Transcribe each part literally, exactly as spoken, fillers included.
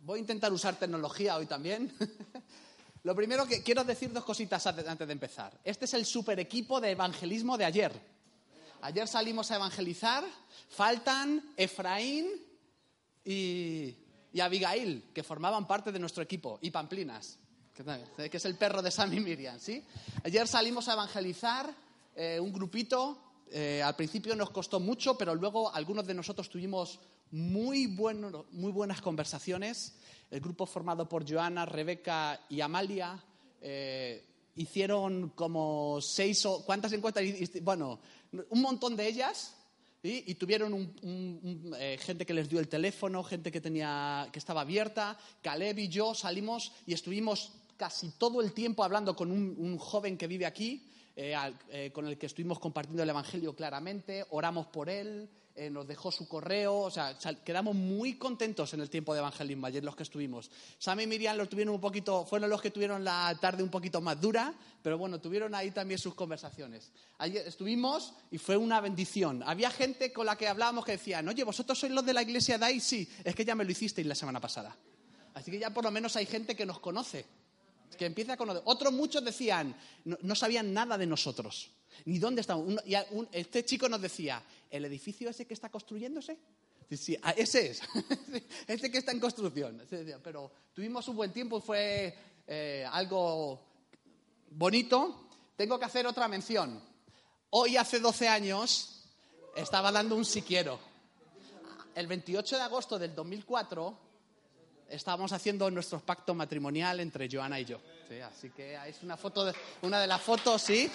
voy a intentar usar tecnología hoy también. Lo primero que quiero decir dos cositas antes de empezar. Este es el super equipo de evangelismo de ayer. Ayer salimos a evangelizar. Faltan Efraín y, y Abigail, que formaban parte de nuestro equipo, y Pamplinas, que, que es el perro de Sam y Miriam, ¿sí? Ayer salimos a evangelizar eh, un grupito. Eh, al principio nos costó mucho, pero luego algunos de nosotros tuvimos muy, bueno, muy buenas conversaciones. El grupo formado por Joana, Rebeca y Amalia eh, hicieron como seis o... ¿Cuántas encuestas? Bueno, un montón de ellas, ¿sí? Y tuvieron un, un, un, eh, gente que les dio el teléfono, gente que, tenía, que estaba abierta. Caleb y yo salimos y estuvimos casi todo el tiempo hablando con un, un joven que vive aquí, Eh, eh, con el que estuvimos compartiendo el Evangelio claramente, oramos por él, eh, nos dejó su correo, o sea, sal, quedamos muy contentos en el tiempo de evangelismo ayer los que estuvimos. Sam y Miriam lo tuvieron un poquito, fueron los que tuvieron la tarde un poquito más dura, pero bueno, tuvieron ahí también sus conversaciones. Ayer estuvimos y fue una bendición. Había gente con la que hablábamos que decían, oye, ¿vosotros sois los de la iglesia de ahí? Sí, es que ya me lo hicisteis la semana pasada. Así que ya por lo menos hay gente que nos conoce. Que empieza a conocer. Otros muchos decían, no, no sabían nada de nosotros, ni dónde estábamos. Un, y un, este chico nos decía, ¿el edificio ese que está construyéndose? Sí, sí, ese es, ese que está en construcción. Pero tuvimos un buen tiempo, fue eh, algo bonito. Tengo que hacer otra mención. Hoy, hace doce años, estaba dando un si quiero. El veintiocho de agosto del dos mil cuatro... estábamos haciendo nuestro pacto matrimonial entre Joana y yo. Sí, así que es una foto, de, una de las fotos, ¿sí?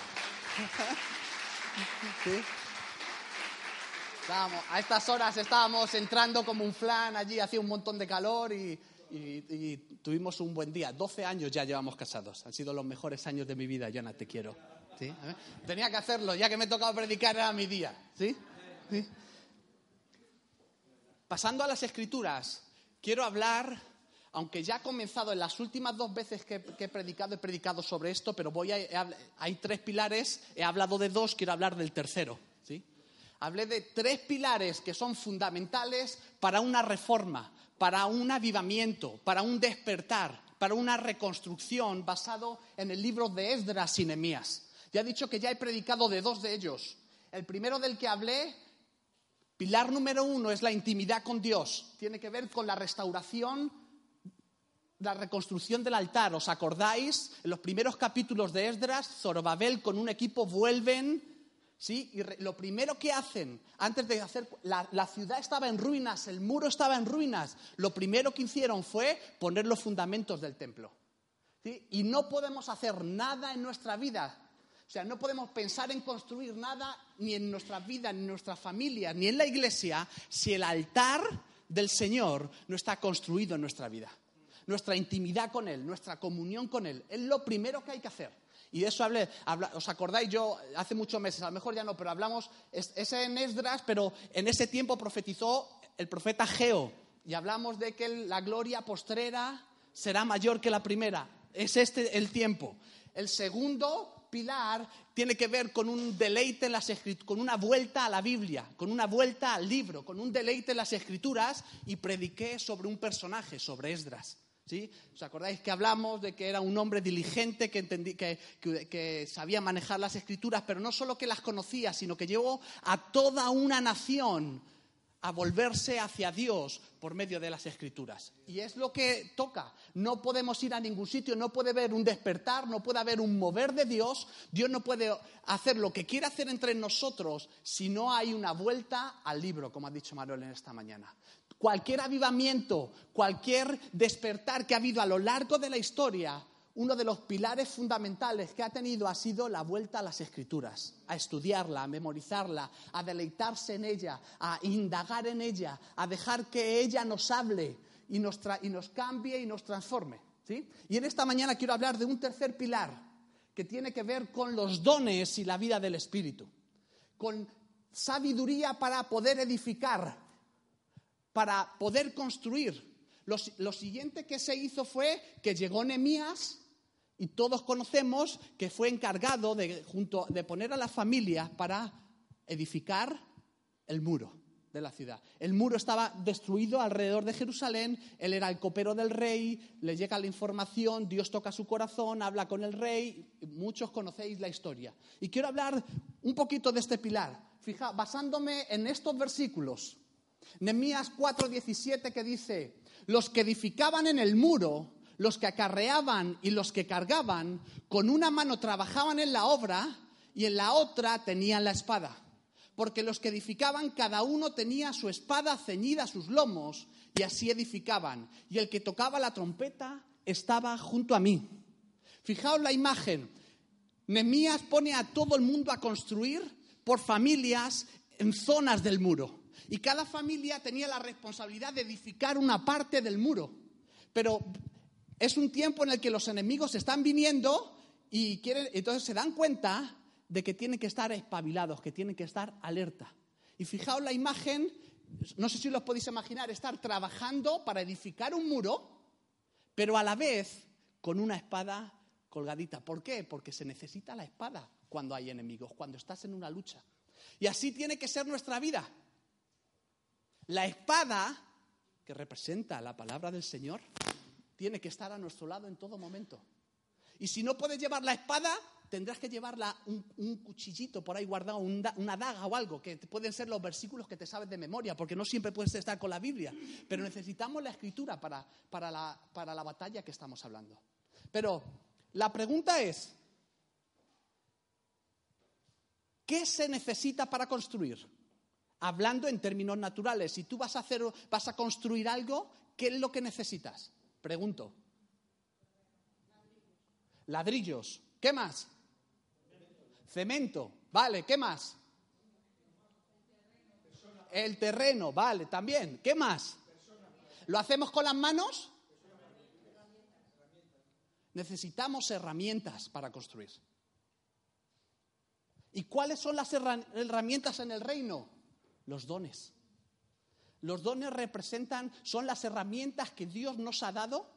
¿Sí? Estábamos, a estas horas estábamos entrando como un flan allí, hacía un montón de calor y, y, y tuvimos un buen día. doce años ya llevamos casados. Han sido los mejores años de mi vida, Joana, te quiero. ¿Sí? Tenía que hacerlo, ya que me tocaba predicar era mi día. ¿Sí? ¿Sí? Pasando a las Escrituras, quiero hablar, aunque ya he comenzado en las últimas dos veces que, que he predicado, he predicado sobre esto, pero voy a, he, hay tres pilares, he hablado de dos, quiero hablar del tercero, ¿sí? Hablé de tres pilares que son fundamentales para una reforma, para un avivamiento, para un despertar, para una reconstrucción basado en el libro de Esdras y Nehemías. Ya he dicho que ya he predicado de dos de ellos. El primero del que hablé, pilar número uno, es la intimidad con Dios. Tiene que ver con la restauración, la reconstrucción del altar. ¿Os acordáis? En los primeros capítulos de Esdras, Zorobabel con un equipo vuelven, ¿sí? Y re, lo primero que hacen, antes de hacer... La, la ciudad estaba en ruinas, el muro estaba en ruinas. Lo primero que hicieron fue poner los fundamentos del templo, ¿sí? Y no podemos hacer nada en nuestra vida. O sea, no podemos pensar en construir nada ni en nuestra vida, ni en nuestra familia, ni en la iglesia, si el altar del Señor no está construido en nuestra vida. Nuestra intimidad con Él, nuestra comunión con Él, es lo primero que hay que hacer. Y de eso hablé, habla, ¿os acordáis? Yo hace muchos meses, a lo mejor ya no, pero hablamos, es, es en Esdras, pero en ese tiempo profetizó el profeta Ageo. Y hablamos de que la gloria postrera será mayor que la primera. Es este el tiempo. El segundo pilar tiene que ver con un deleite en las escrituras, con una vuelta a la Biblia, con una vuelta al libro, con un deleite en las escrituras, y prediqué sobre un personaje, sobre Esdras, ¿sí? ¿Os acordáis que hablamos de que era un hombre diligente, que, entendí, que, que, que sabía manejar las escrituras, pero no solo que las conocía, sino que llevó a toda una nación a volverse hacia Dios por medio de las Escrituras? Y es lo que toca. No podemos ir a ningún sitio, no puede haber un despertar, no puede haber un mover de Dios. Dios no puede hacer lo que quiere hacer entre nosotros si no hay una vuelta al libro, como ha dicho Manuel en esta mañana. Cualquier avivamiento, cualquier despertar que ha habido a lo largo de la historia, uno de los pilares fundamentales que ha tenido ha sido la vuelta a las Escrituras, a estudiarla, a memorizarla, a deleitarse en ella, a indagar en ella, a dejar que ella nos hable y nos, tra- y nos cambie y nos transforme, ¿sí? Y en esta mañana quiero hablar de un tercer pilar que tiene que ver con los dones y la vida del Espíritu, con sabiduría para poder edificar, para poder construir. Lo, lo siguiente que se hizo fue que llegó Nehemías. Y todos conocemos que fue encargado de, junto, de poner a la familia para edificar el muro de la ciudad. El muro estaba destruido alrededor de Jerusalén, él era el copero del rey, le llega la información, Dios toca su corazón, habla con el rey, muchos conocéis la historia. Y quiero hablar un poquito de este pilar, fija, basándome en estos versículos. Nehemías cuatro diecisiete que dice, los que edificaban en el muro, los que acarreaban y los que cargaban, con una mano trabajaban en la obra y en la otra tenían la espada. Porque los que edificaban, cada uno tenía su espada ceñida a sus lomos, y así edificaban. Y el que tocaba la trompeta estaba junto a mí. Fijaos la imagen. Nehemías pone a todo el mundo a construir por familias en zonas del muro. Y cada familia tenía la responsabilidad de edificar una parte del muro. Pero es un tiempo en el que los enemigos están viniendo y quieren, entonces se dan cuenta de que tienen que estar espabilados, que tienen que estar alerta. Y fijaos la imagen, no sé si los podéis imaginar, estar trabajando para edificar un muro, pero a la vez con una espada colgadita. ¿Por qué? Porque se necesita la espada cuando hay enemigos, cuando estás en una lucha. Y así tiene que ser nuestra vida. La espada, que representa la palabra del Señor, tiene que estar a nuestro lado en todo momento. Y si no puedes llevar la espada, tendrás que llevarla un, un cuchillito por ahí guardado, un da, una daga o algo, que pueden ser los versículos que te sabes de memoria, porque no siempre puedes estar con la Biblia. Pero necesitamos la Escritura para, para, la, para la batalla que estamos hablando. Pero la pregunta es, ¿qué se necesita para construir? Hablando en términos naturales, si tú vas a hacer, vas a construir algo, ¿qué es lo que necesitas? Pregunto. Ladrillos. ¿Qué más? Cemento. Vale, ¿qué más? El terreno, vale, también. ¿Qué más? ¿Lo hacemos con las manos? Necesitamos herramientas para construir. ¿Y cuáles son las herramientas en el reino? Los dones. Los dones representan, son las herramientas que Dios nos ha dado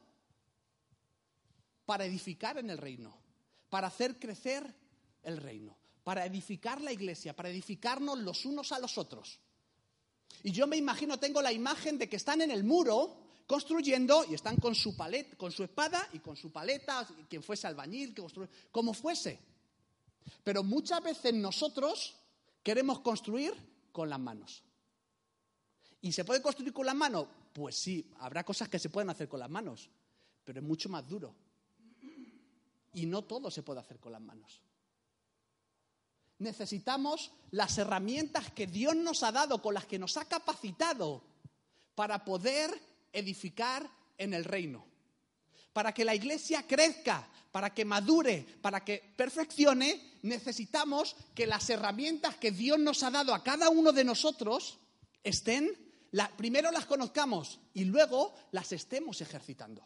para edificar en el reino, para hacer crecer el reino, para edificar la iglesia, para edificarnos los unos a los otros. Y yo me imagino, tengo la imagen de que están en el muro construyendo y están con su paleta, con su espada y con su paleta, quien fuese albañil, que construye, como fuese. Pero muchas veces nosotros queremos construir con las manos. ¿Y se puede construir con las manos? Pues sí, habrá cosas que se pueden hacer con las manos, pero es mucho más duro. Y no todo se puede hacer con las manos. Necesitamos las herramientas que Dios nos ha dado, con las que nos ha capacitado para poder edificar en el reino. Para que la iglesia crezca, para que madure, para que perfeccione, necesitamos que las herramientas que Dios nos ha dado a cada uno de nosotros estén, la, primero las conozcamos y luego las estemos ejercitando.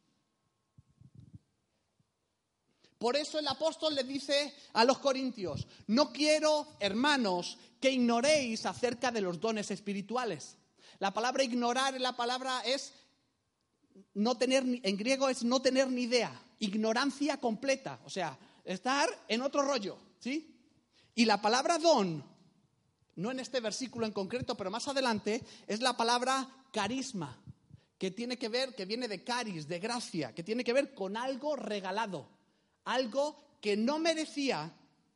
Por eso el apóstol le dice a los corintios, no quiero, hermanos, que ignoréis acerca de los dones espirituales. La palabra ignorar, la palabra es no tener, en griego es no tener ni idea, ignorancia completa, o sea, estar en otro rollo, ¿sí? Y la palabra don, no en este versículo en concreto, pero más adelante, es la palabra carisma, que tiene que ver, que viene de caris, de gracia, que tiene que ver con algo regalado. Algo que no merecía,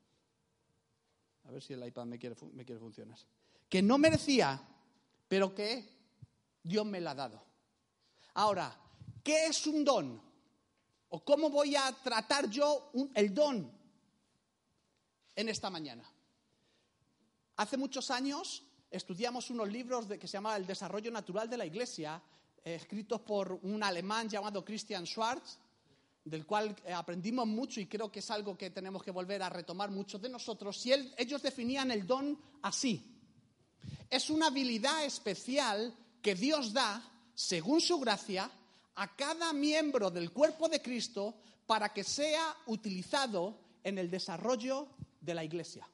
a ver si el iPad me quiere, me quiere funcionar, que no merecía, pero que Dios me la ha dado. Ahora, ¿qué es un don? ¿O cómo voy a tratar yo un, el don en esta mañana? Hace muchos años estudiamos unos libros de, que se llama El desarrollo natural de la iglesia, eh, escritos por un alemán llamado Christian Schwarz, del cual aprendimos mucho y creo que es algo que tenemos que volver a retomar muchos de nosotros. Y él, ellos definían el don así. Es una habilidad especial que Dios da, según su gracia, a cada miembro del cuerpo de Cristo para que sea utilizado en el desarrollo de la iglesia.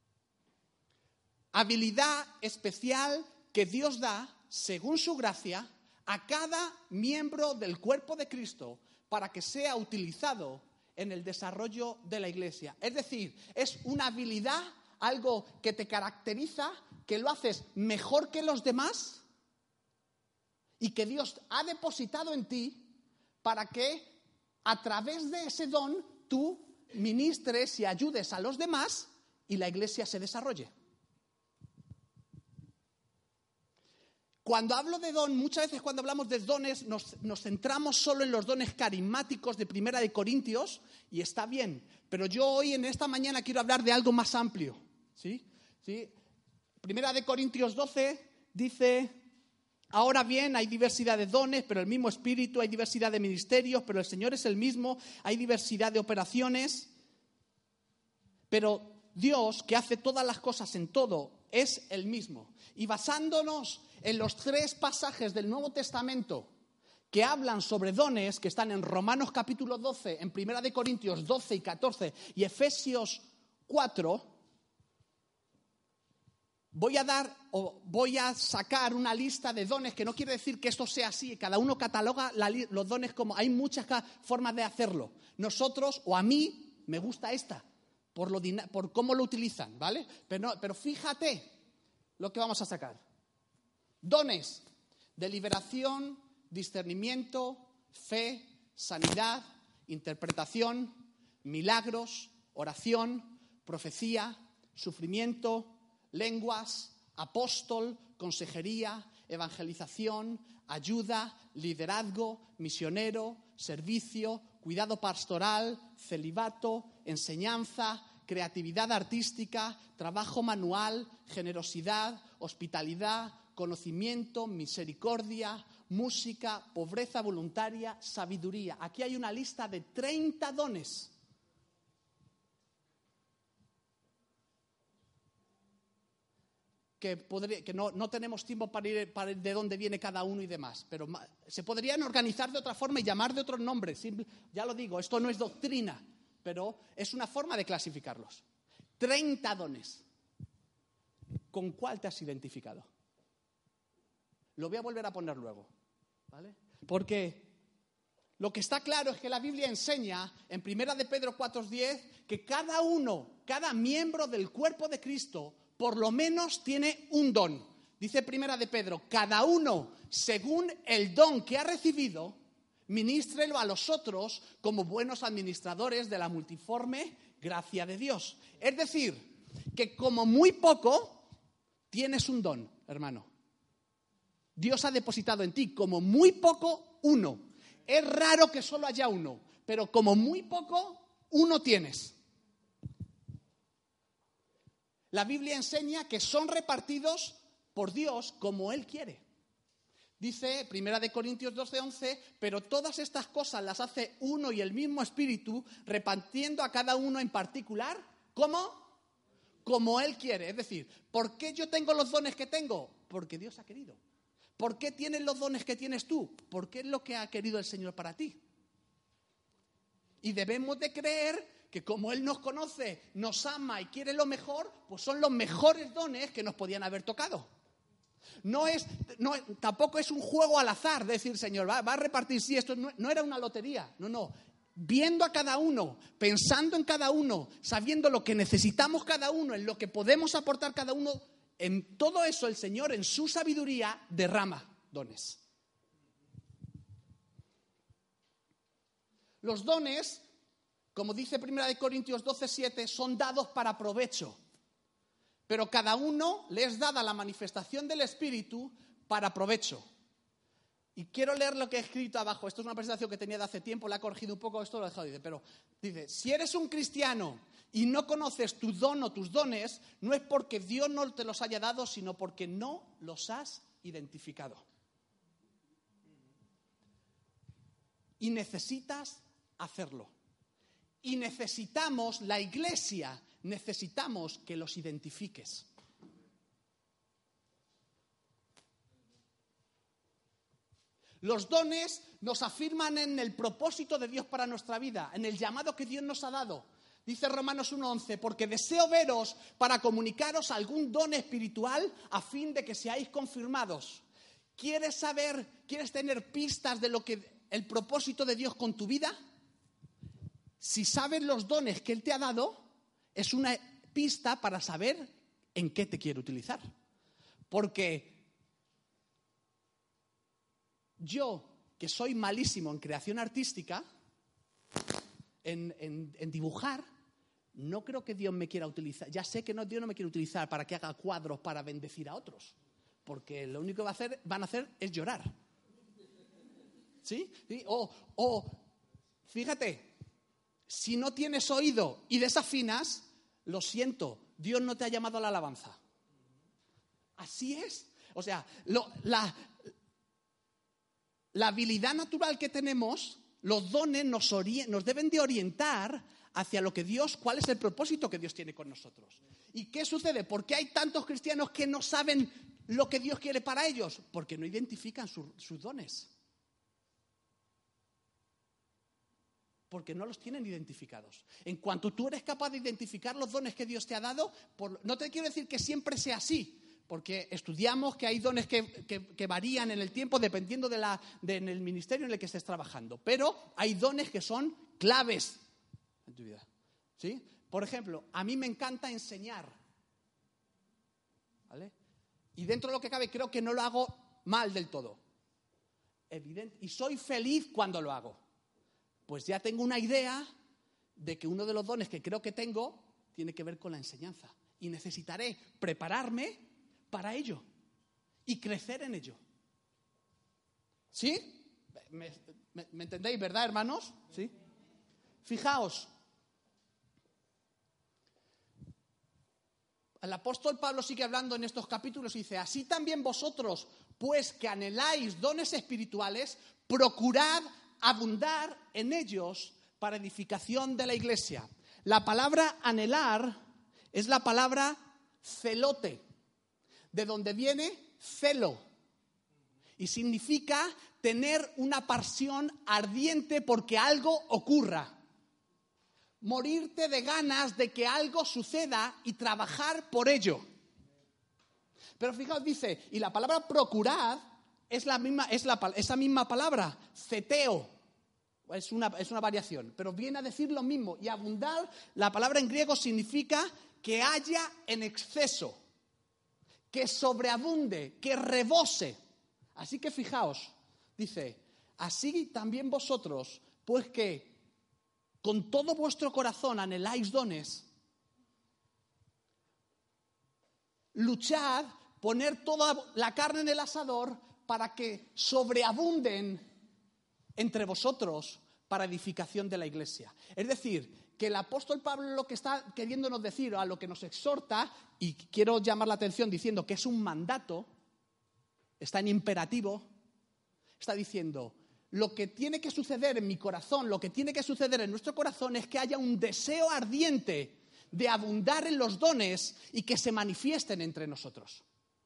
Habilidad especial que Dios da, según su gracia, a cada miembro del cuerpo de Cristo para que sea utilizado en el desarrollo de la iglesia. Es decir, es una habilidad algo que te caracteriza, que lo haces mejor que los demás y que Dios ha depositado en ti para que a través de ese don tú ministres y ayudes a los demás y la iglesia se desarrolle. Cuando hablo de don, muchas veces cuando hablamos de dones nos, nos centramos solo en los dones carismáticos de Primera de Corintios y está bien, pero yo hoy en esta mañana quiero hablar de algo más amplio, ¿sí? ¿Sí? Primera de Corintios doce dice: ahora bien, hay diversidad de dones, pero el mismo Espíritu, hay diversidad de ministerios, pero el Señor es el mismo, hay diversidad de operaciones, pero Dios, que hace todas las cosas en todo, es el mismo. Y basándonos en los tres pasajes del Nuevo Testamento que hablan sobre dones, que están en Romanos capítulo doce, en Primera de Corintios doce y catorce y Efesios cuatro, voy a dar o voy a sacar una lista de dones, que no quiere decir que esto sea así, cada uno cataloga la, los dones como, hay muchas formas de hacerlo. Nosotros, o a mí, me gusta esta, por, lo, por cómo lo utilizan, ¿vale? Pero, no, pero fíjate lo que vamos a sacar. Dones de liberación, discernimiento, fe, sanidad, interpretación, milagros, oración, profecía, sufrimiento, lenguas, apóstol, consejería, evangelización, ayuda, liderazgo, misionero, servicio, cuidado pastoral, celibato, enseñanza, creatividad artística, trabajo manual, generosidad, hospitalidad, conocimiento, misericordia, música, pobreza voluntaria, sabiduría. Aquí hay una lista de treinta dones. Que, podría, que no, no tenemos tiempo para ir, para ir de dónde viene cada uno y demás, pero se podrían organizar de otra forma y llamar de otros nombres. Simple, ya lo digo, esto no es doctrina, pero es una forma de clasificarlos. treinta dones. ¿Con cuál te has identificado? Lo voy a volver a poner luego, ¿vale? Porque lo que está claro es que la Biblia enseña en Primera de Pedro cuatro diez que cada uno, cada miembro del cuerpo de Cristo, por lo menos tiene un don. Dice Primera de Pedro, cada uno, según el don que ha recibido, ministrelo a los otros como buenos administradores de la multiforme gracia de Dios. Es decir, que como muy poco tienes un don, hermano. Dios ha depositado en ti como muy poco uno. Es raro que solo haya uno, pero como muy poco uno tienes. La Biblia enseña que son repartidos por Dios como Él quiere. Dice Primera de Corintios doce once, pero todas estas cosas las hace uno y el mismo Espíritu, repartiendo a cada uno en particular. ¿Cómo? Como Él quiere. Es decir, ¿por qué yo tengo los dones que tengo? Porque Dios ha querido. ¿Por qué tienes los dones que tienes tú? Porque es lo que ha querido el Señor para ti. Y debemos de creer que como Él nos conoce, nos ama y quiere lo mejor, pues son los mejores dones que nos podían haber tocado. No es, no, tampoco es un juego al azar, decir, Señor, va, va a repartir, sí, esto no, no era una lotería, no, no. Viendo a cada uno, pensando en cada uno, sabiendo lo que necesitamos cada uno, en lo que podemos aportar cada uno, en todo eso el Señor, en su sabiduría, derrama dones. Los dones, como dice Primera de Corintios doce siete, son dados para provecho. Pero cada uno le es dada la manifestación del Espíritu para provecho. Y quiero leer lo que he escrito abajo. Esto es una presentación que tenía de hace tiempo, la he corregido un poco, esto lo he dejado. Dice, pero dice, si eres un cristiano y no conoces tu don o tus dones, no es porque Dios no te los haya dado, sino porque no los has identificado. Y necesitas hacerlo. Y necesitamos, la iglesia, necesitamos que los identifiques. Los dones nos afirman en el propósito de Dios para nuestra vida, en el llamado que Dios nos ha dado. Dice Romanos uno once, porque deseo veros para comunicaros algún don espiritual a fin de que seáis confirmados. ¿Quieres saber, quieres tener pistas de lo que el propósito de Dios con tu vida? Si sabes los dones que Él te ha dado, es una pista para saber en qué te quiero utilizar. Porque yo, que soy malísimo en creación artística, en, en, en dibujar, no creo que Dios me quiera utilizar. Ya sé que no, Dios no me quiere utilizar para que haga cuadros para bendecir a otros. Porque lo único que va a hacer, van a hacer es llorar. ¿Sí? ¿Sí? O, o, fíjate, si no tienes oído y desafinas, lo siento, Dios no te ha llamado a la alabanza. Así es. O sea, lo, la... La habilidad natural que tenemos, los dones nos, ori- nos deben de orientar hacia lo que Dios, cuál es el propósito que Dios tiene con nosotros. ¿Y qué sucede? ¿Por qué hay tantos cristianos que no saben lo que Dios quiere para ellos? Porque no identifican su, sus dones. Porque no los tienen identificados. En cuanto tú eres capaz de identificar los dones que Dios te ha dado, por, no te quiero decir que siempre sea así, porque estudiamos que hay dones que, que, que varían en el tiempo dependiendo de la, de, en el ministerio en el que estés trabajando. Pero hay dones que son claves en tu vida. ¿Sí? Por ejemplo, a mí me encanta enseñar. ¿Vale? Y dentro de lo que cabe creo que no lo hago mal del todo. Evidente. Y soy feliz cuando lo hago. Pues ya tengo una idea de que uno de los dones que creo que tengo tiene que ver con la enseñanza. Y necesitaré prepararme para ello y crecer en ello. ¿Sí? ¿Me, me, me entendéis, verdad, hermanos? ¿Sí? Fijaos, el apóstol Pablo sigue hablando en estos capítulos y dice: así también vosotros, pues que anheláis dones espirituales, procurad abundar en ellos para edificación de la iglesia. La palabra anhelar es la palabra celote, de donde viene celo, y significa tener una pasión ardiente porque algo ocurra. Morirte de ganas de que algo suceda y trabajar por ello. Pero fijaos, dice, y la palabra procurad es la misma, es la, esa misma palabra, ceteo. Es una, es una variación, pero viene a decir lo mismo. Y abundar, la palabra en griego significa que haya en exceso, que sobreabunde, que rebose. Así que fijaos, dice, así también vosotros, pues que con todo vuestro corazón anheláis dones, luchad, poner toda la carne en el asador para que sobreabunden entre vosotros para edificación de la iglesia. Es decir, que el apóstol Pablo lo que está queriéndonos decir, a lo que nos exhorta, y quiero llamar la atención diciendo que es un mandato, está en imperativo, está diciendo, lo que tiene que suceder en mi corazón, lo que tiene que suceder en nuestro corazón es que haya un deseo ardiente de abundar en los dones y que se manifiesten entre nosotros.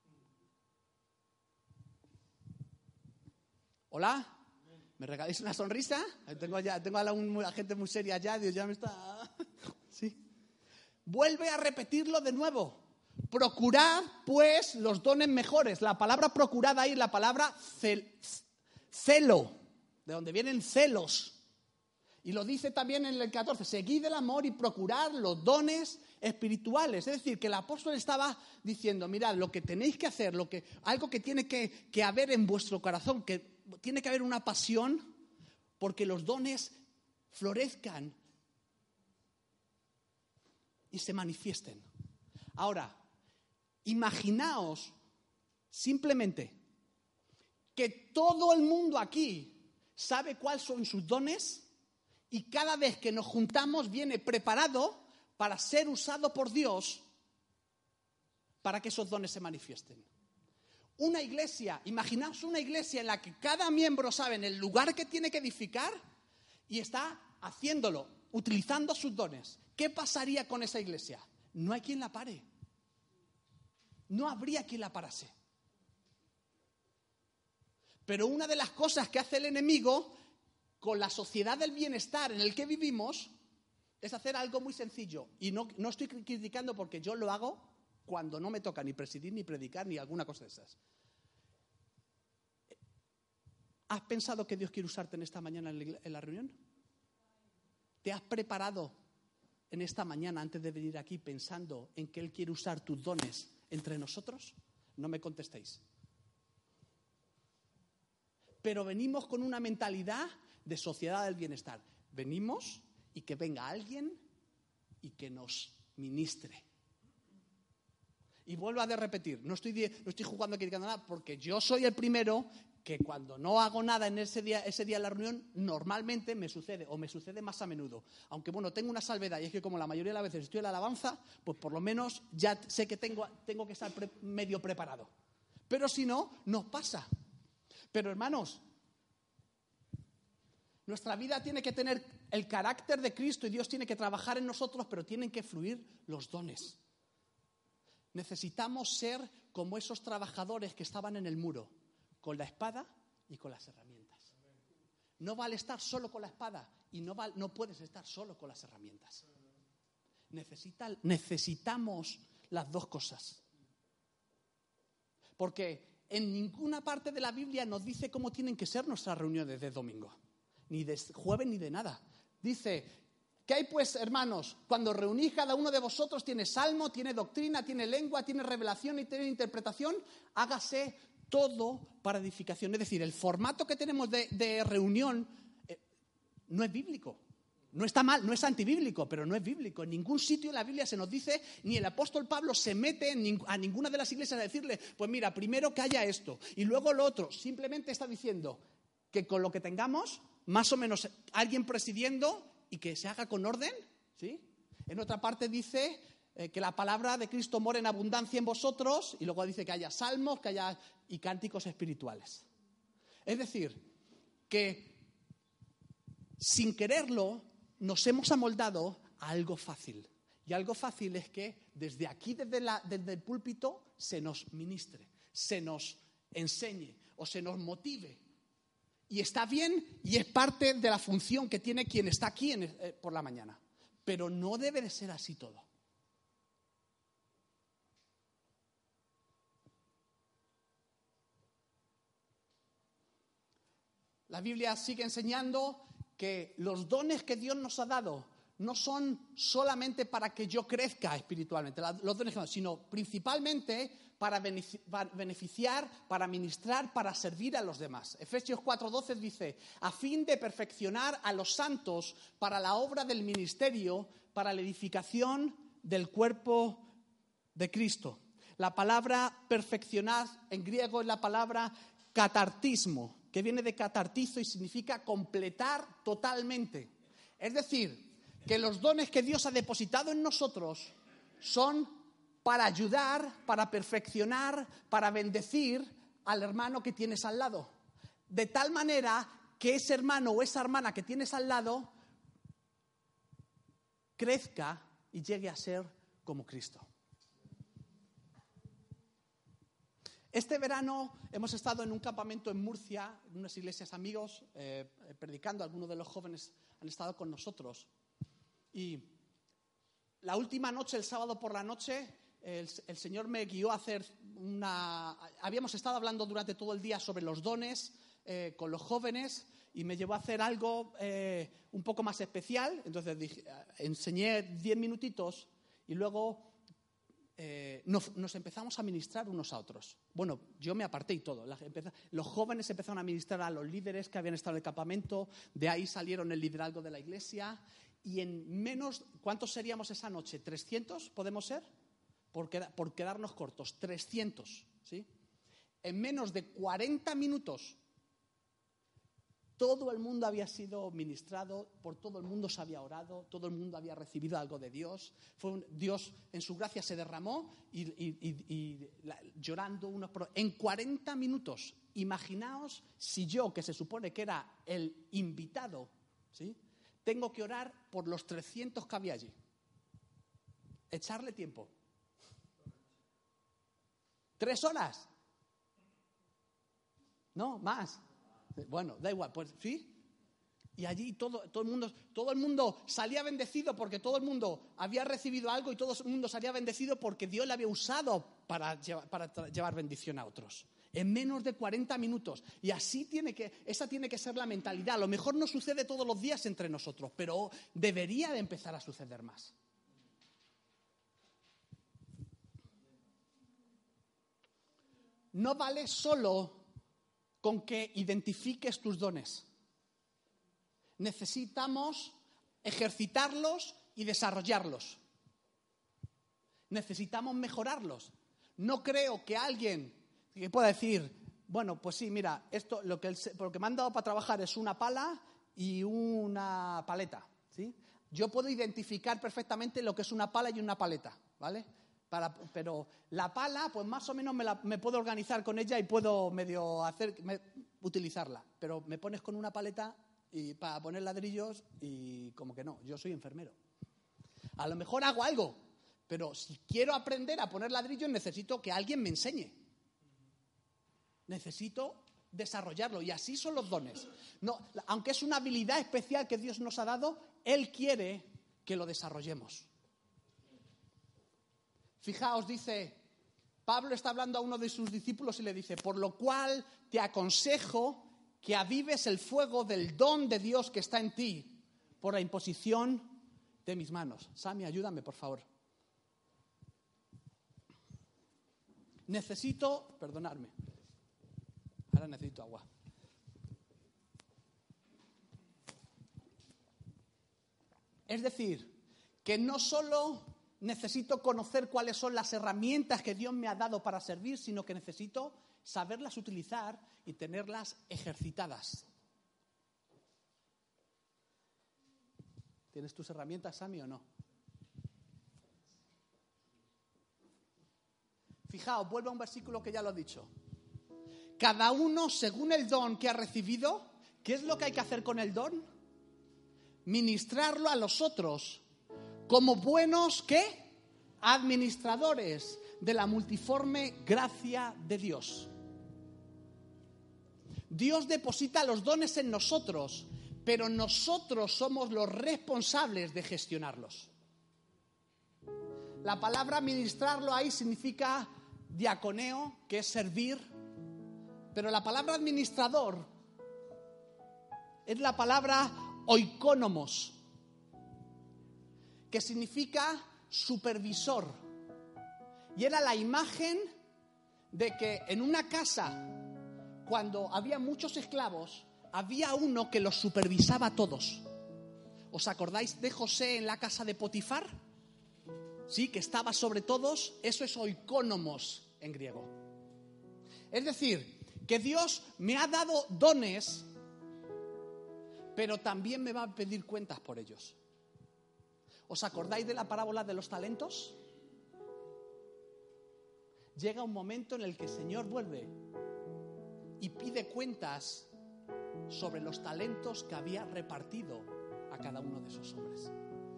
¿Hola? ¿Me regaláis una sonrisa? Tengo, ya, tengo a la, un, a gente muy seria allá, Dios ya me está... ¿Sí? Vuelve a repetirlo de nuevo. Procurad, pues, los dones mejores. La palabra procurad ahí es la palabra cel, celo, de donde vienen celos. Y lo dice también en el catorce, seguid el amor y procurad los dones espirituales. Es decir, que el apóstol estaba diciendo, mirad, lo que tenéis que hacer, lo que, algo que tiene que, que haber en vuestro corazón, que tiene que haber una pasión porque los dones florezcan y se manifiesten. Ahora, imaginaos simplemente que todo el mundo aquí sabe cuáles son sus dones y cada vez que nos juntamos viene preparado para ser usado por Dios para que esos dones se manifiesten. Una iglesia, imaginaos una iglesia en la que cada miembro sabe en el lugar que tiene que edificar y está haciéndolo, utilizando sus dones. ¿Qué pasaría con esa iglesia? No hay quien la pare. No habría quien la parase. Pero una de las cosas que hace el enemigo con la sociedad del bienestar en el que vivimos es hacer algo muy sencillo. Y no, no estoy criticando porque yo lo hago cuando no me toca ni presidir, ni predicar, ni alguna cosa de esas. ¿Has pensado que Dios quiere usarte en esta mañana en la reunión? ¿Te has preparado en esta mañana antes de venir aquí pensando en que Él quiere usar tus dones entre nosotros? No me contestéis. Pero venimos con una mentalidad de sociedad del bienestar. Venimos y que venga alguien y que nos ministre. Y vuelvo a de repetir, no estoy, no estoy jugando aquí criticando nada, porque yo soy el primero que cuando no hago nada en ese día, ese día de la reunión, normalmente me sucede, o me sucede más a menudo. Aunque bueno, tengo una salvedad, y es que como la mayoría de las veces estoy en la alabanza, pues por lo menos ya sé que tengo, tengo que estar pre, medio preparado. Pero si no, nos pasa. Pero hermanos, nuestra vida tiene que tener el carácter de Cristo y Dios tiene que trabajar en nosotros, pero tienen que fluir los dones. Necesitamos ser como esos trabajadores que estaban en el muro, con la espada y con las herramientas. No vale estar solo con la espada y no, vale, no puedes estar solo con las herramientas. Necesita, necesitamos las dos cosas. Porque en ninguna parte de la Biblia nos dice cómo tienen que ser nuestras reuniones de domingo, ni de jueves ni de nada. Dice, ¿qué hay pues, hermanos? Cuando reunís, cada uno de vosotros tiene salmo, tiene doctrina, tiene lengua, tiene revelación y tiene interpretación. Hágase todo para edificación. Es decir, el formato que tenemos de, de reunión eh, no es bíblico. No está mal, no es antibíblico, pero no es bíblico. En ningún sitio en la Biblia se nos dice, ni el apóstol Pablo se mete en, a ninguna de las iglesias a decirle, pues mira, primero que haya esto y luego lo otro. Simplemente está diciendo que con lo que tengamos, más o menos alguien presidiendo y que se haga con orden, ¿sí? En otra parte dice eh, que la palabra de Cristo mora en abundancia en vosotros, y luego dice que haya salmos, que haya y cánticos espirituales. Es decir, que sin quererlo nos hemos amoldado a algo fácil. Y algo fácil es que desde aquí, desde, la, desde el púlpito, se nos ministre, se nos enseñe o se nos motive. Y está bien y es parte de la función que tiene quien está aquí en, eh, por la mañana. Pero no debe de ser así todo. La Biblia sigue enseñando que los dones que Dios nos ha dado no son solamente para que yo crezca espiritualmente, los dones, sino principalmente para beneficiar, para ministrar, para servir a los demás. Efesios cuatro doce dice, a fin de perfeccionar a los santos para la obra del ministerio, para la edificación del cuerpo de Cristo. La palabra perfeccionar en griego es la palabra catartismo, que viene de catartizo y significa completar totalmente. Es decir, que los dones que Dios ha depositado en nosotros son para ayudar, para perfeccionar, para bendecir al hermano que tienes al lado. De tal manera que ese hermano o esa hermana que tienes al lado crezca y llegue a ser como Cristo. Este verano hemos estado en un campamento en Murcia, en unas iglesias amigos, eh, predicando. Algunos de los jóvenes han estado con nosotros. Y la última noche, el sábado por la noche, el, el Señor me guió a hacer una... Habíamos estado hablando durante todo el día sobre los dones eh, con los jóvenes y me llevó a hacer algo eh, un poco más especial. Entonces dije, enseñé diez minutitos y luego... Eh, nos, nos empezamos a ministrar unos a otros. Bueno, yo me aparté y todo. La, empezó, los jóvenes empezaron a ministrar a los líderes que habían estado en el campamento. De ahí salieron el liderazgo de la iglesia. Y en menos... ¿Cuántos seríamos esa noche? ¿trescientos podemos ser? Por, queda, por quedarnos cortos. trescientos, ¿sí? En menos de cuarenta minutos... Todo el mundo había sido ministrado, por todo el mundo se había orado, todo el mundo había recibido algo de Dios. Fue un, Dios en su gracia se derramó y, y, y, y la, llorando unos por... En cuarenta minutos, imaginaos si yo, que se supone que era el invitado, ¿sí?, tengo que orar por los trescientos que había allí. Echarle tiempo. ¿Tres horas? No, más. Bueno, da igual, pues sí. Y allí todo, todo, el mundo, todo el mundo salía bendecido porque todo el mundo había recibido algo y todo el mundo salía bendecido porque Dios le había usado para llevar, para llevar bendición a otros. En menos de cuarenta minutos. Y así tiene que, esa tiene que ser la mentalidad. A lo mejor no sucede todos los días entre nosotros, pero debería de empezar a suceder más. No vale solo con que identifiques tus dones. Necesitamos ejercitarlos y desarrollarlos. Necesitamos mejorarlos. No creo que alguien que pueda decir, bueno, pues sí, mira, esto lo que, el, lo que me han dado para trabajar es una pala y una paleta, ¿sí? Yo puedo identificar perfectamente lo que es una pala y una paleta, ¿vale? Para, pero la pala, pues más o menos me, la, me puedo organizar con ella y puedo medio hacer, me, utilizarla. Pero me pones con una paleta y para poner ladrillos y como que no, yo soy enfermero. A lo mejor hago algo, pero si quiero aprender a poner ladrillos necesito que alguien me enseñe. Necesito desarrollarlo y así son los dones. No, aunque es una habilidad especial que Dios nos ha dado, Él quiere que lo desarrollemos. Fijaos, dice, Pablo está hablando a uno de sus discípulos y le dice, por lo cual te aconsejo que avives el fuego del don de Dios que está en ti por la imposición de mis manos. Sami, ayúdame, por favor. Necesito, perdonadme, ahora necesito agua. Es decir, que no solo necesito conocer cuáles son las herramientas que Dios me ha dado para servir, sino que necesito saberlas utilizar y tenerlas ejercitadas. ¿Tienes tus herramientas, Sami, o no? Fijaos, vuelvo a un versículo que ya lo he dicho. Cada uno, según el don que ha recibido, ¿qué es lo que hay que hacer con el don? Ministrarlo a los otros como buenos, ¿qué? Administradores de la multiforme gracia de Dios. Dios deposita los dones en nosotros, pero nosotros somos los responsables de gestionarlos. La palabra ministrarlo ahí significa diaconeo, que es servir, pero la palabra administrador es la palabra oikónomos, que significa supervisor. Y era la imagen de que en una casa, cuando había muchos esclavos, había uno que los supervisaba a todos. ¿Os acordáis de José en la casa de Potifar? Sí, que estaba sobre todos. Eso es oikónomos en griego. Es decir, que Dios me ha dado dones, pero también me va a pedir cuentas por ellos. ¿Os acordáis de la parábola de los talentos? Llega un momento en el que el Señor vuelve y pide cuentas sobre los talentos que había repartido a cada uno de esos hombres.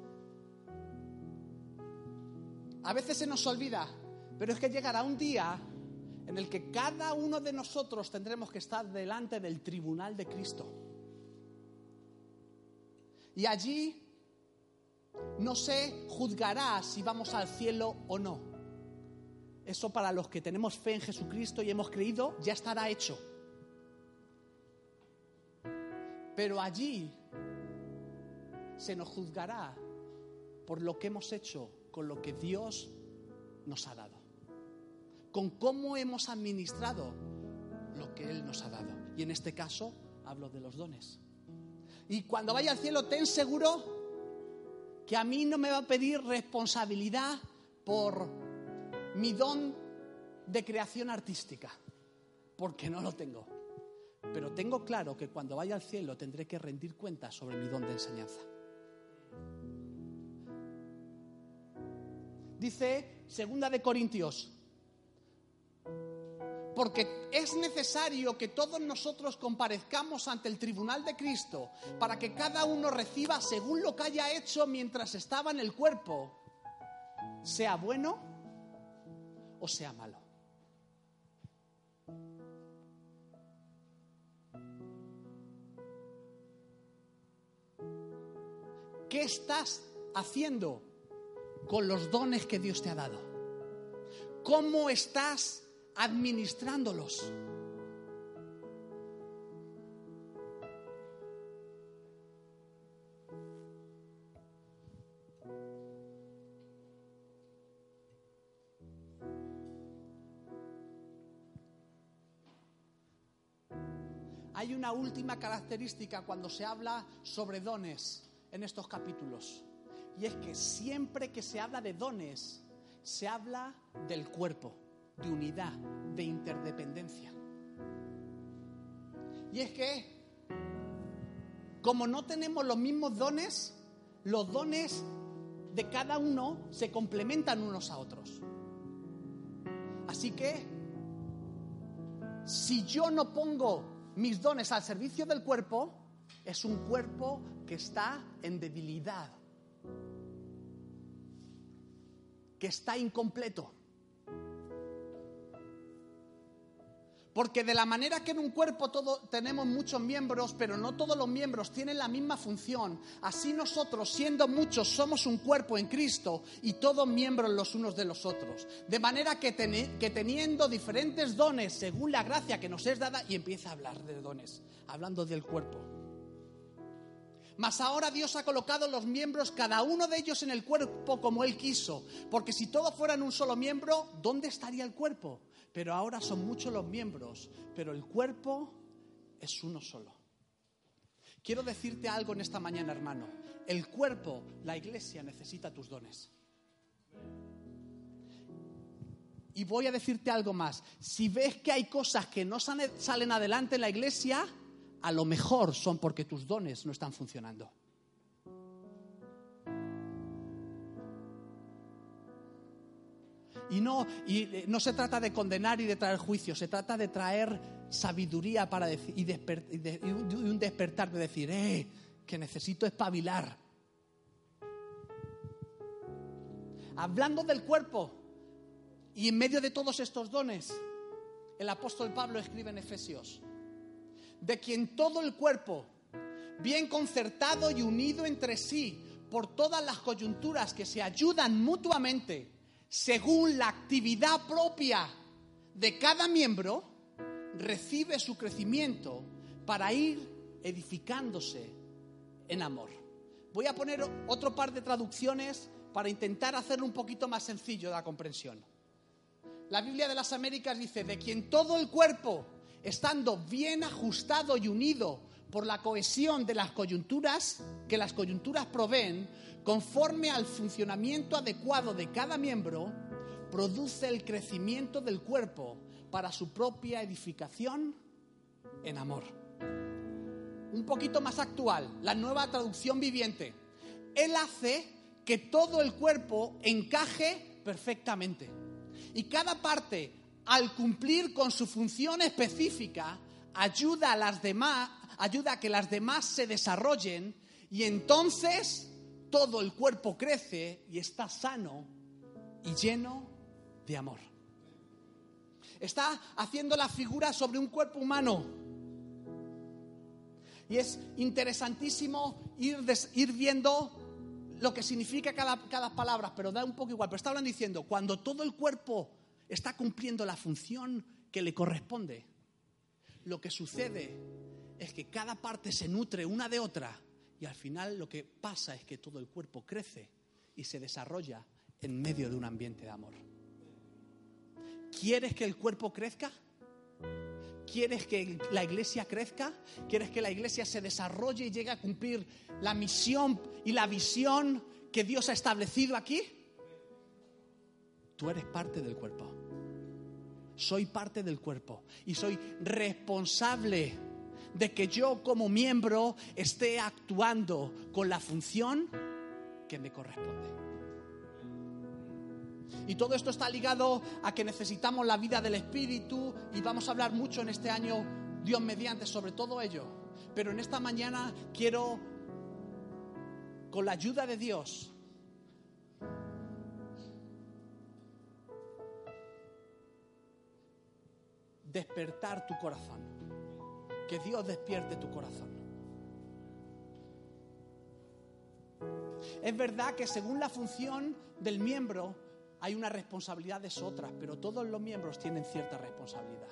A veces se nos olvida, pero es que llegará un día en el que cada uno de nosotros tendremos que estar delante del tribunal de Cristo. Y allí no se juzgará si vamos al cielo o no. Eso para los que tenemos fe en Jesucristo y hemos creído, ya estará hecho. Pero allí se nos juzgará por lo que hemos hecho con lo que Dios nos ha dado, con cómo hemos administrado lo que Él nos ha dado. Y en este caso hablo de los dones. Y cuando vaya al cielo, ten seguro que a mí no me va a pedir responsabilidad por mi don de creación artística, porque no lo tengo. Pero tengo claro que cuando vaya al cielo tendré que rendir cuentas sobre mi don de enseñanza. Dice segunda de Corintios, porque es necesario que todos nosotros comparezcamos ante el tribunal de Cristo para que cada uno reciba según lo que haya hecho mientras estaba en el cuerpo, sea bueno o sea malo. ¿Qué estás haciendo con los dones que Dios te ha dado? ¿Cómo estás administrándolos. Hay una última característica cuando se habla sobre dones en estos capítulos, y es que siempre que se habla de dones, se habla del cuerpo, de unidad, de interdependencia. Y es que, como no tenemos los mismos dones, los dones de cada uno se complementan unos a otros. Así que, si yo no pongo mis dones al servicio del cuerpo, es un cuerpo que está en debilidad, que está incompleto. Porque de la manera que en un cuerpo todo, tenemos muchos miembros, pero no todos los miembros tienen la misma función, así nosotros, siendo muchos, somos un cuerpo en Cristo y todos miembros los unos de los otros. De manera que, ten, que teniendo diferentes dones según la gracia que nos es dada, y empieza a hablar de dones, hablando del cuerpo. Mas ahora Dios ha colocado los miembros, cada uno de ellos en el cuerpo como Él quiso. Porque si todos fueran un solo miembro, ¿dónde estaría el cuerpo? Pero ahora son muchos los miembros, pero el cuerpo es uno solo. Quiero decirte algo en esta mañana, hermano. El cuerpo, la iglesia, necesita tus dones. Y voy a decirte algo más. Si ves que hay cosas que no salen adelante en la iglesia, a lo mejor son porque tus dones no están funcionando. Y no, y no se trata de condenar y de traer juicio, se trata de traer sabiduría para decir, y, desper, y, de, y un despertar de decir, eh, que necesito espabilar. Hablando del cuerpo y en medio de todos estos dones, el apóstol Pablo escribe en Efesios: de quien todo el cuerpo, bien concertado y unido entre sí por todas las coyunturas que se ayudan mutuamente, según la actividad propia de cada miembro, recibe su crecimiento para ir edificándose en amor. Voy a poner otro par de traducciones para intentar hacerlo un poquito más sencillo de la comprensión. La Biblia de las Américas dice: de quien todo el cuerpo, estando bien ajustado y unido por la cohesión de las coyunturas que las coyunturas proveen, conforme al funcionamiento adecuado de cada miembro, produce el crecimiento del cuerpo para su propia edificación en amor. Un poquito más actual, la Nueva Traducción Viviente. Él hace que todo el cuerpo encaje perfectamente. Y cada parte, al cumplir con su función específica, ayuda a las demás, ayuda a que las demás se desarrollen, y entonces todo el cuerpo crece y está sano y lleno de amor. Está haciendo la figura sobre un cuerpo humano. Y es interesantísimo ir, des, ir viendo lo que significa cada, cada palabra, pero da un poco igual. Pero está hablando diciendo, cuando todo el cuerpo está cumpliendo la función que le corresponde, lo que sucede es que cada parte se nutre una de otra, y al final lo que pasa es que todo el cuerpo crece y se desarrolla en medio de un ambiente de amor. ¿Quieres que el cuerpo crezca? ¿Quieres que la iglesia crezca? ¿Quieres que la iglesia se desarrolle y llegue a cumplir la misión y la visión que Dios ha establecido aquí? Tú eres parte del cuerpo. Soy parte del cuerpo y soy responsable de que yo como miembro esté actuando con la función que me corresponde. Y todo esto está ligado a que necesitamos la vida del Espíritu, y vamos a hablar mucho en este año, Dios mediante, sobre todo ello. Pero en esta mañana quiero, con la ayuda de Dios, despertar tu corazón. Que Dios despierte tu corazón. Es verdad que según la función del miembro hay unas responsabilidades otras, pero todos los miembros tienen cierta responsabilidad.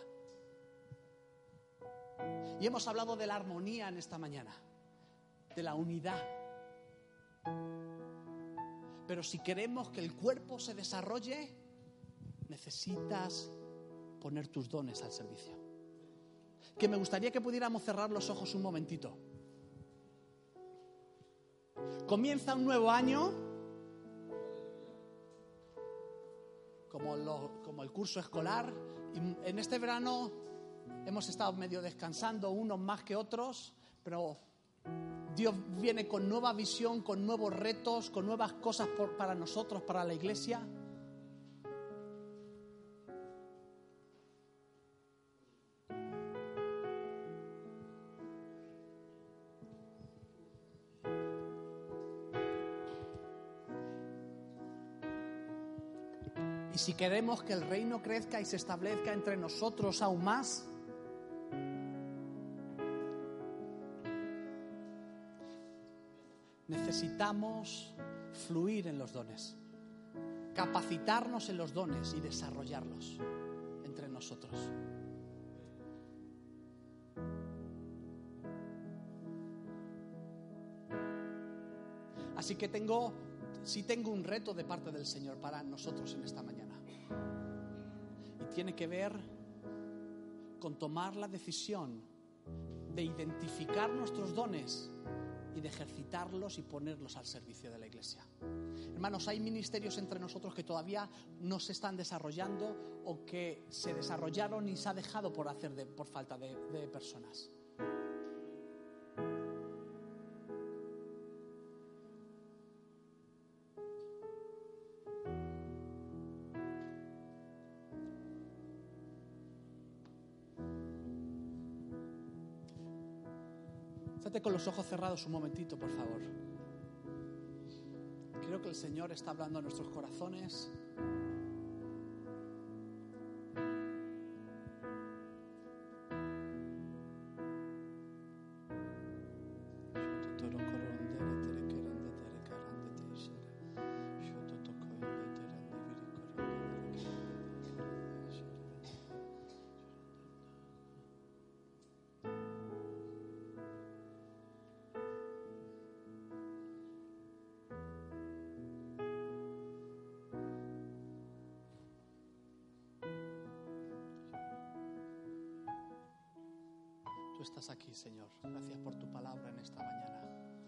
Y hemos hablado de la armonía en esta mañana, de la unidad. Pero si queremos que el cuerpo se desarrolle, necesitas poner tus dones al servicio. Que me gustaría que pudiéramos cerrar los ojos un momentito. Comienza un nuevo año, como, lo, como el curso escolar, y en este verano hemos estado medio descansando, unos más que otros, pero Dios viene con nueva visión, con nuevos retos, con nuevas cosas por, para nosotros, para la iglesia. Y si queremos que el reino crezca y se establezca entre nosotros aún más, necesitamos fluir en los dones, capacitarnos en los dones y desarrollarlos entre nosotros. Así que tengo, sí tengo un reto de parte del Señor para nosotros en esta mañana. Y tiene que ver con tomar la decisión de identificar nuestros dones y de ejercitarlos y ponerlos al servicio de la iglesia. Hermanos, hay ministerios entre nosotros que todavía no se están desarrollando o que se desarrollaron y se ha dejado por hacer de, por falta de, de personas. Estate con los ojos cerrados un momentito, por favor. Creo que el Señor está hablando a nuestros corazones. Tú estás aquí, Señor. Gracias por tu palabra en esta mañana.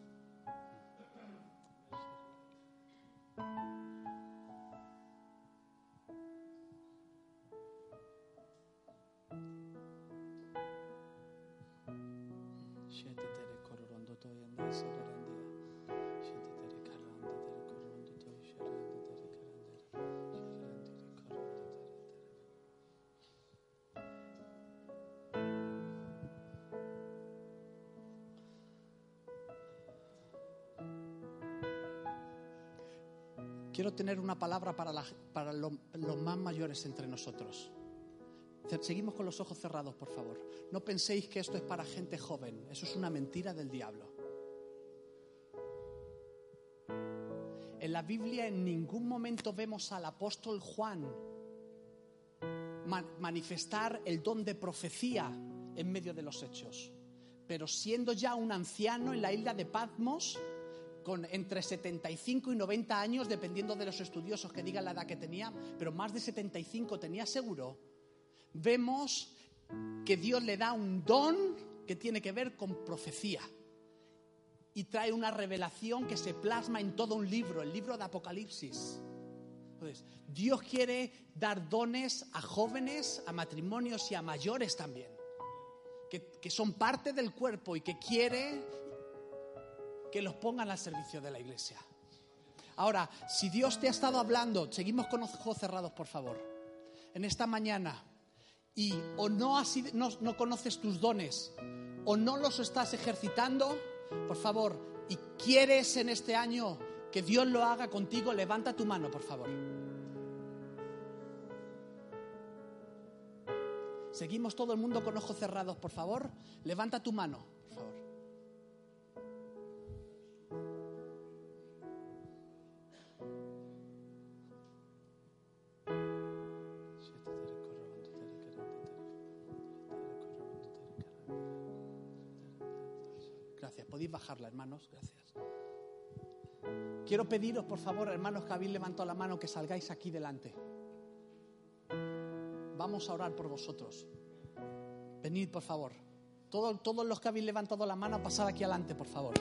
Quiero tener una palabra para, la, para lo, los más mayores entre nosotros. Seguimos con los ojos cerrados, por favor. No penséis que esto es para gente joven. Eso es una mentira del diablo. En la Biblia en ningún momento vemos al apóstol Juan man, manifestar el don de profecía en medio de los hechos. Pero siendo ya un anciano en la isla de Patmos, con entre setenta y cinco y noventa años, dependiendo de los estudiosos que digan la edad que tenía, pero más de setenta y cinco tenía seguro, vemos que Dios le da un don que tiene que ver con profecía y trae una revelación que se plasma en todo un libro, el libro de Apocalipsis. Entonces, Dios quiere dar dones a jóvenes, a matrimonios y a mayores también, que, que son parte del cuerpo y que quiere que los pongan al servicio de la iglesia. Ahora, si Dios te ha estado hablando, seguimos con los ojos cerrados, por favor, en esta mañana, y o no, has, no, no conoces tus dones, o no los estás ejercitando, por favor, y quieres en este año que Dios lo haga contigo, levanta tu mano, por favor. Seguimos todo el mundo con ojos cerrados, por favor. Levanta tu mano, por favor. Gracias. Podéis bajarla, hermanos. Gracias. Quiero pediros, por favor, hermanos que habéis levantado la mano, que salgáis aquí delante. Vamos a orar por vosotros. Venid, por favor. Todo, todos los que habéis levantado la mano, pasad aquí adelante, por favor.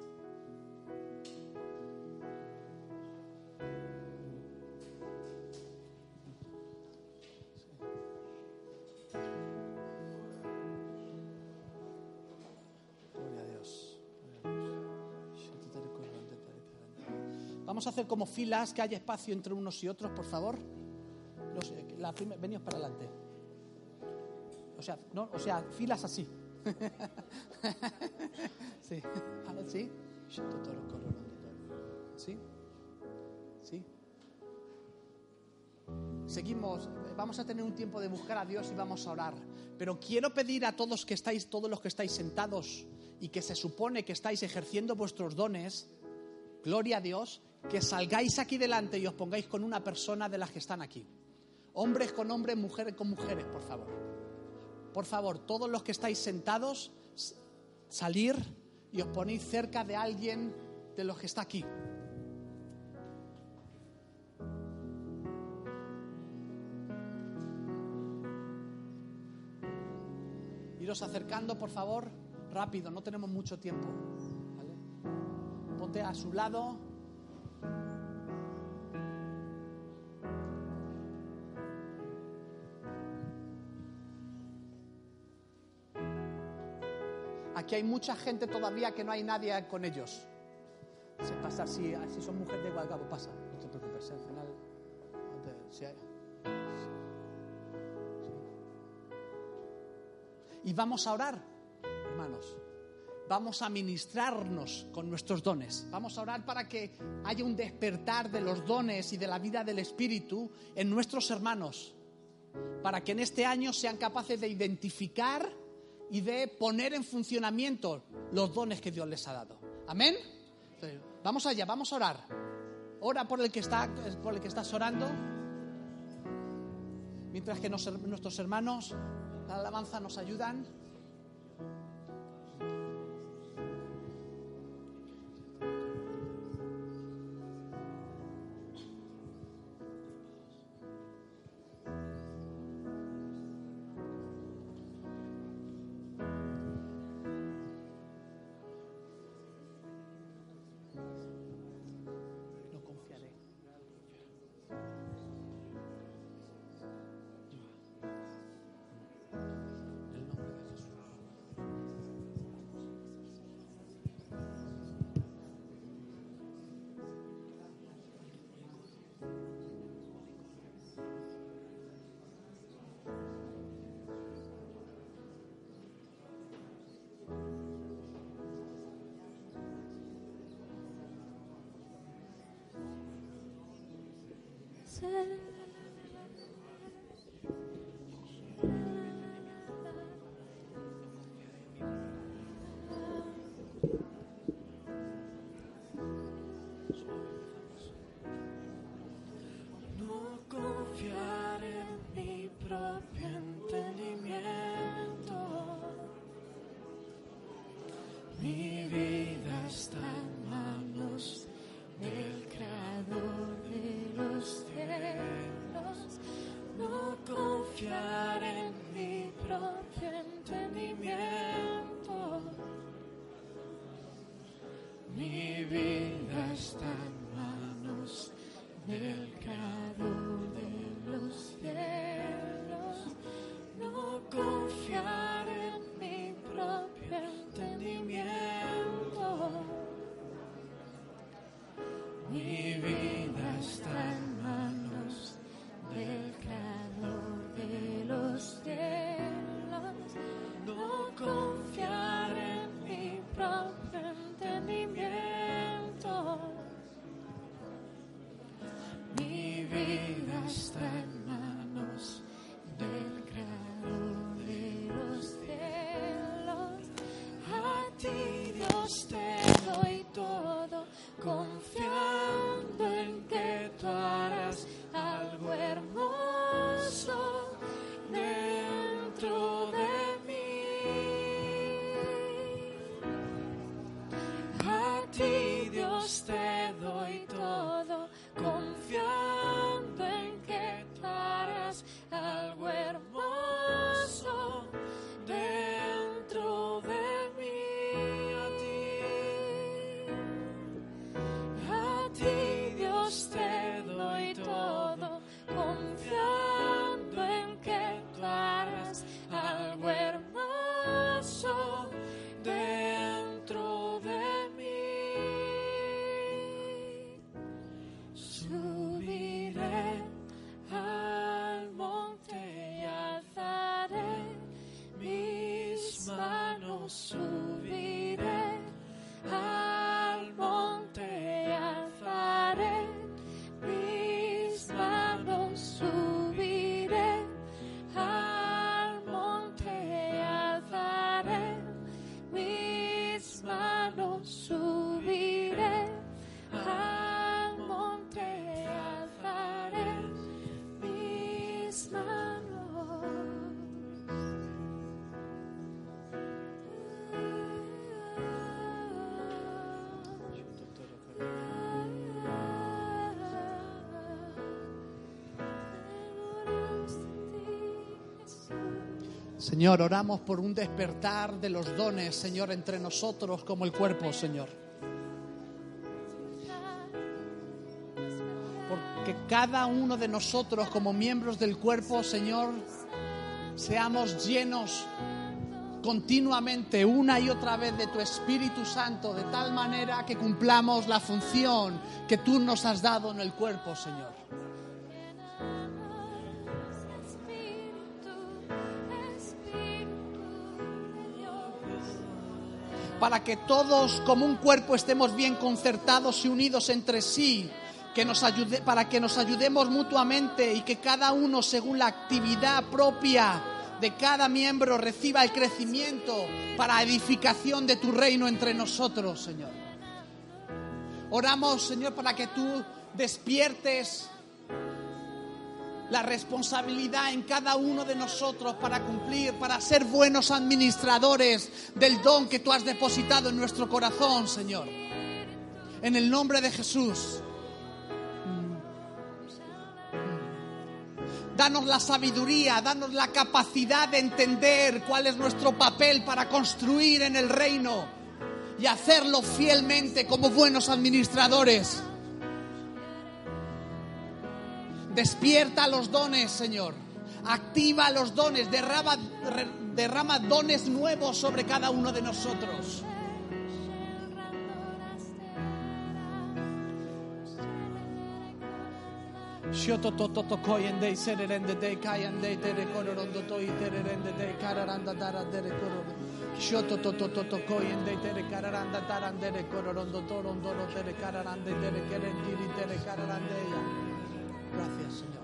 Gloria a Dios. Vamos a hacer como filas, que haya espacio entre unos y otros, por favor. Los, la primer, veníos para adelante. O sea, no, o sea, filas así. Sí, sí, sí, sí. Seguimos, vamos a tener un tiempo de buscar a Dios y vamos a orar. Pero quiero pedir a todos que estáis, todos los que estáis sentados y que se supone que estáis ejerciendo vuestros dones, gloria a Dios, que salgáis aquí delante y os pongáis con una persona de las que están aquí. Hombres con hombres, mujeres con mujeres, por favor. Por favor, todos los que estáis sentados, salir y os ponéis cerca de alguien de los que está aquí. Iros acercando, por favor, rápido, no tenemos mucho tiempo. ¿Vale? Ponte a su lado. Aquí hay mucha gente todavía que no hay nadie con ellos. Se pasa, si, si son mujeres de igual cabo, pasa. No te preocupes, al final. No te, si hay, sí. Y vamos a orar, hermanos. Vamos a ministrarnos con nuestros dones. Vamos a orar para que haya un despertar de los dones y de la vida del Espíritu en nuestros hermanos. Para que en este año sean capaces de identificar y de poner en funcionamiento los dones que Dios les ha dado. Amén. Entonces, vamos allá, vamos a orar. Ora por el que está, por el que estás orando. Mientras que nos, nuestros hermanos la alabanza nos ayudan. No confiar en mi propio entendimiento. Mi vida está en manos del Creador de los cielos. No confiar en mi propio entendimiento. Mi vida está en manos del Creador de los cielos. No confiar en mi propio entendimiento. Mi vida está en manos del Creador de los cielos. No confiar en mi propio entendimiento. Mi vida está en manos del Creador de los cielos. A ti, Dios, te doy todo, confiando en que tú harás algo hermoso dentro de mí. Señor, oramos por un despertar de los dones, Señor, entre nosotros como el cuerpo, Señor. Porque cada uno de nosotros como miembros del cuerpo, Señor, seamos llenos continuamente, una y otra vez, de tu Espíritu Santo, de tal manera que cumplamos la función que tú nos has dado en el cuerpo, Señor. Para que todos como un cuerpo estemos bien concertados y unidos entre sí, que nos ayude, para que nos ayudemos mutuamente y que cada uno, según la actividad propia de cada miembro, reciba el crecimiento para edificación de tu reino entre nosotros, Señor. Oramos, Señor, para que tú despiertes la responsabilidad en cada uno de nosotros para cumplir, para ser buenos administradores del don que tú has depositado en nuestro corazón, Señor. En el nombre de Jesús. Danos la sabiduría, danos la capacidad de entender cuál es nuestro papel para construir en el reino y hacerlo fielmente como buenos administradores. Despierta los dones, Señor. Activa los dones, derrama, derrama dones nuevos sobre cada uno de nosotros. Shoto toto to koyende sererende de kayande tere kororondo to iterende de kararanda darande koro. Shoto toto to koyende tere kararanda darande kororondo torondo tere kararande tere kerendiri tere kararande ya. Gracias, Señor.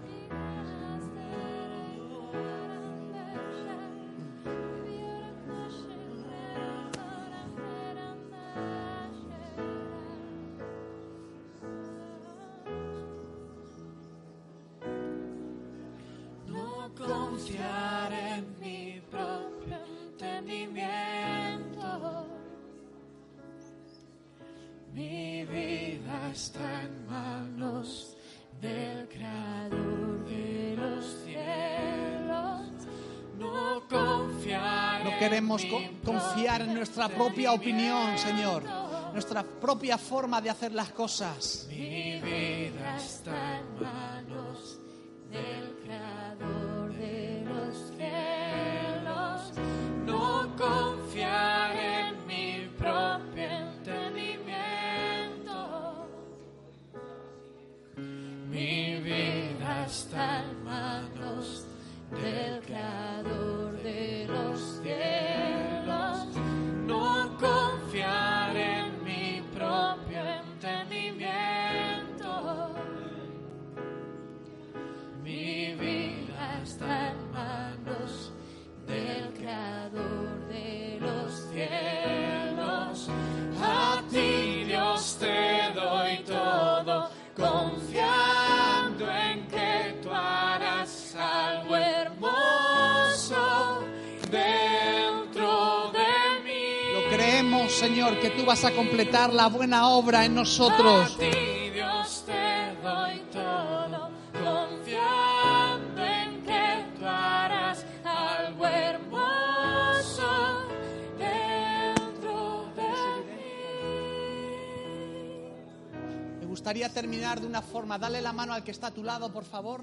Confiar en mi propio entendimiento. Mi vida está en manos del Creador de los cielos. No confiar. No queremos en co- mi confiar en nuestra propia opinión, Señor, nuestra propia forma de hacer las cosas. Mi vida está en manos del Creador de los cielos. No confiar en mi propio entendimiento. Mi vida está en manos del Creador de los cielos. No confiar en mi propio entendimiento. Mi vida está en manos del Creador de los cielos. A ti, Dios, te doy todo, confiando en que tú harás algo hermoso dentro de mí. Lo creemos, Señor, que tú vas a completar la buena obra en nosotros. A ti, Dios, te doy todo, confiando en que tú harás algo hermoso dentro de mí. Me gustaría terminar de una forma. Dale la mano al que está a tu lado, por favor.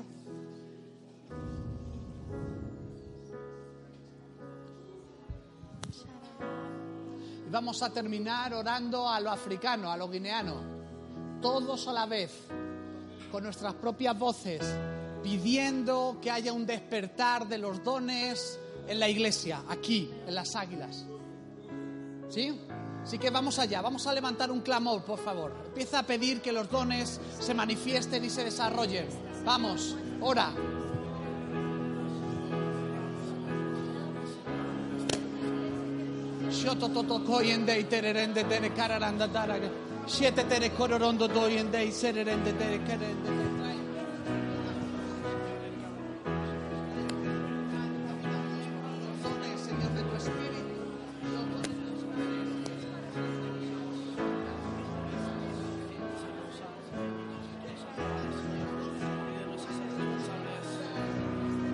Y vamos a terminar orando a lo africano, a lo guineano. Todos a la vez, con nuestras propias voces, pidiendo que haya un despertar de los dones en la iglesia, aquí, en las Águilas. ¿Sí? Así que vamos allá, vamos a levantar un clamor, por favor. Empieza a pedir que los dones se manifiesten y se desarrollen. Vamos, ora. Shoto toto koyende itererende tere kararanda daraga. Siete tere kororondo doyende isererende tere kerende.